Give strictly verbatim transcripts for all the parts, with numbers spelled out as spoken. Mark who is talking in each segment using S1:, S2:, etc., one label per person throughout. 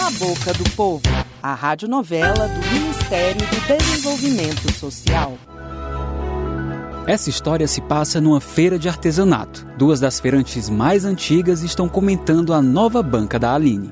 S1: Na Boca do Povo, a radionovela do Ministério do Desenvolvimento Social.
S2: Essa história se passa numa feira de artesanato. Duas das feirantes mais antigas estão comentando a nova banca da Aline.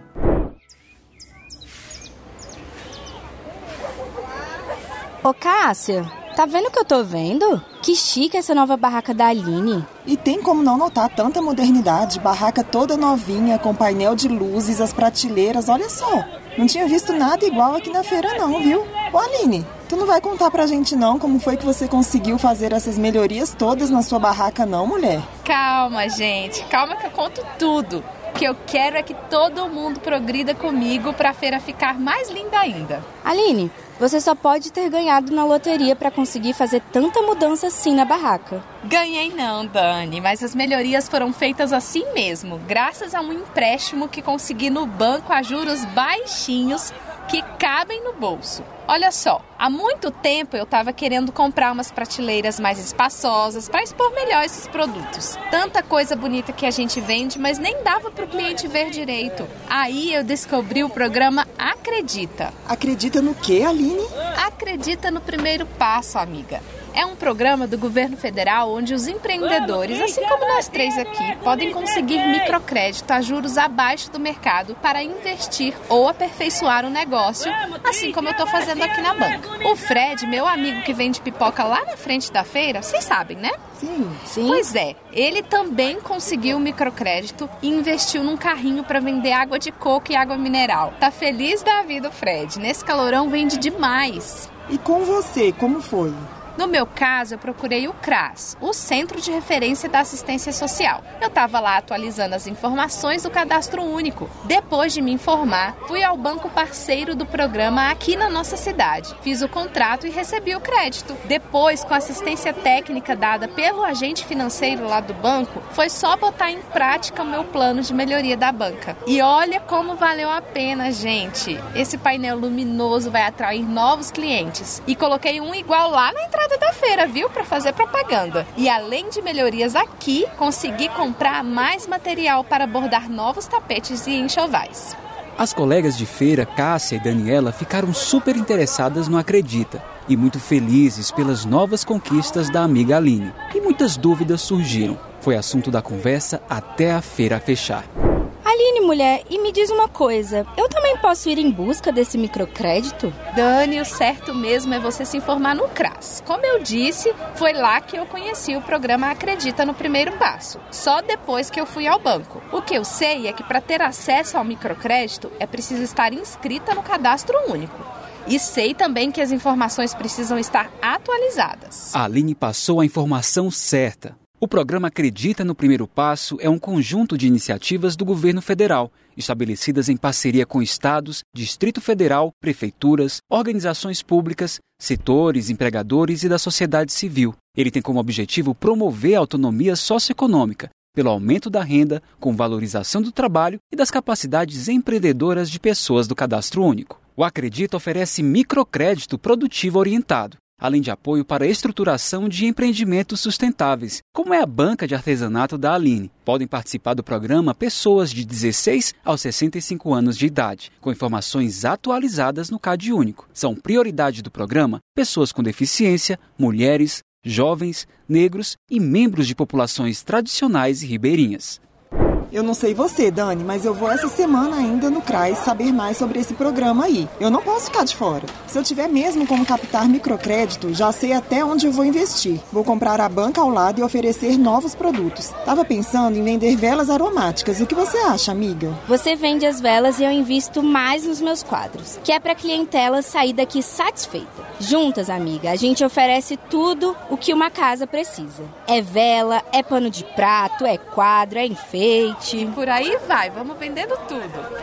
S3: Ô Cássia, tá vendo o que eu tô vendo? Que chique essa nova barraca da Aline.
S4: E tem como não notar tanta modernidade, barraca toda novinha, com painel de luzes, as prateleiras, olha só. Não tinha visto nada igual aqui na feira não, viu? Ô Aline, tu não vai contar pra gente não como foi que você conseguiu fazer essas melhorias todas na sua barraca não, mulher?
S5: Calma, gente, calma que eu conto tudo. O que eu quero é que todo mundo progrida comigo pra feira ficar mais linda ainda.
S3: Aline, você só pode ter ganhado na loteria pra conseguir fazer tanta mudança assim na barraca.
S5: Ganhei não, Dani, mas as melhorias foram feitas assim mesmo, graças a um empréstimo que consegui no banco a juros baixinhos que cabem no bolso. Olha só, há muito tempo eu estava querendo comprar umas prateleiras mais espaçosas para expor melhor esses produtos. Tanta coisa bonita que a gente vende, mas nem dava para o cliente ver direito. Aí eu descobri o programa Acredita.
S4: Acredita no quê, Aline?
S5: Acredita no primeiro passo, amiga. É um programa do governo federal onde os empreendedores, assim como nós três aqui, podem conseguir microcrédito a juros abaixo do mercado para investir ou aperfeiçoar um negócio, assim como eu estou fazendo aqui na banca. O Fred, meu amigo que vende pipoca lá na frente da feira, vocês sabem, né?
S4: Sim, sim.
S5: Pois é, ele também conseguiu um microcrédito e investiu num carrinho para vender água de coco e água mineral. Tá feliz da vida o Fred, nesse calorão vende demais.
S4: E com você, como foi?
S5: No meu caso, eu procurei o CRAS, o Centro de Referência da Assistência Social. Eu estava lá atualizando as informações do Cadastro Único. Depois de me informar, fui ao banco parceiro do programa aqui na nossa cidade. Fiz o contrato e recebi o crédito. Depois, com a assistência técnica dada pelo agente financeiro lá do banco, foi só botar em prática o meu plano de melhoria da banca. E olha como valeu a pena, gente. Esse painel luminoso vai atrair novos clientes. E coloquei um igual lá na entrada da feira, viu? Para fazer propaganda. E além de melhorias aqui, consegui comprar mais material para bordar novos tapetes e enxovais.
S2: As colegas de feira, Cássia e Daniela, ficaram super interessadas no Acredita e muito felizes pelas novas conquistas da amiga Aline. E muitas dúvidas surgiram. Foi assunto da conversa até a feira fechar.
S3: Aline, mulher, e me diz uma coisa, eu também posso ir em busca desse microcrédito?
S5: Dani, o certo mesmo é você se informar no CRAS. Como eu disse, foi lá que eu conheci o programa Acredita no primeiro passo, só depois que eu fui ao banco. O que eu sei é que para ter acesso ao microcrédito é preciso estar inscrita no Cadastro Único. E sei também que as informações precisam estar atualizadas.
S2: A Aline passou a informação certa. O programa Acredita no Primeiro Passo é um conjunto de iniciativas do governo federal, estabelecidas em parceria com estados, Distrito Federal, prefeituras, organizações públicas, setores, empregadores e da sociedade civil. Ele tem como objetivo promover a autonomia socioeconômica, pelo aumento da renda, com valorização do trabalho e das capacidades empreendedoras de pessoas do Cadastro Único. O Acredita oferece microcrédito produtivo orientado, além de apoio para a estruturação de empreendimentos sustentáveis, como é a banca de artesanato da Aline. Podem participar do programa pessoas de dezesseis aos sessenta e cinco anos de idade, com informações atualizadas no Cade Único. São prioridade do programa pessoas com deficiência, mulheres, jovens, negros e membros de populações tradicionais e ribeirinhas.
S4: Eu não sei você, Dani, mas eu vou essa semana ainda no CRAS saber mais sobre esse programa aí. Eu não posso ficar de fora. Se eu tiver mesmo como captar microcrédito, já sei até onde eu vou investir. Vou comprar a banca ao lado e oferecer novos produtos. Tava pensando em vender velas aromáticas. O que você acha, amiga?
S3: Você vende as velas e eu invisto mais nos meus quadros, que é pra clientela sair daqui satisfeita. Juntas, amiga, a gente oferece tudo o que uma casa precisa. É vela, é pano de prato, é quadro, é enfeite.
S5: E por aí vai, vamos vendendo tudo.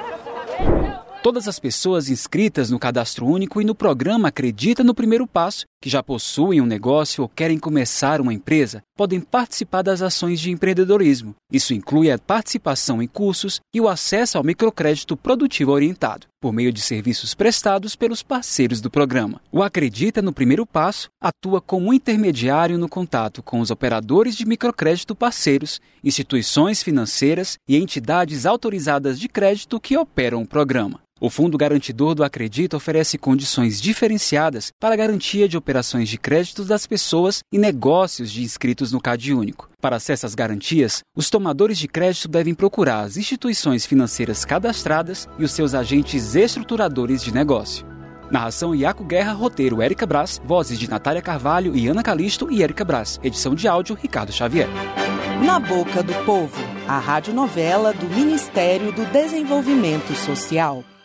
S2: Todas as pessoas inscritas no Cadastro Único e no programa Acredita no Primeiro Passo que já possuem um negócio ou querem começar uma empresa podem participar das ações de empreendedorismo. Isso inclui a participação em cursos e o acesso ao microcrédito produtivo orientado, por meio de serviços prestados pelos parceiros do programa. O Acredita no Primeiro Passo atua como intermediário no contato com os operadores de microcrédito parceiros, instituições financeiras e entidades autorizadas de crédito que operam o programa. O Fundo Garantidor do Acredita oferece condições diferenciadas para a garantia de operações de crédito das pessoas e negócios de inscritos no CadÚnico. Para acesso às garantias, os tomadores de crédito devem procurar as instituições financeiras cadastradas e os seus agentes estruturadores de negócio. Narração Iaco Guerra, roteiro Érica Brás, vozes de Natália Carvalho e Ana Calisto e Érica Brás, edição de áudio Ricardo Xavier.
S1: Na Boca do Povo, a radionovela do Ministério do Desenvolvimento Social.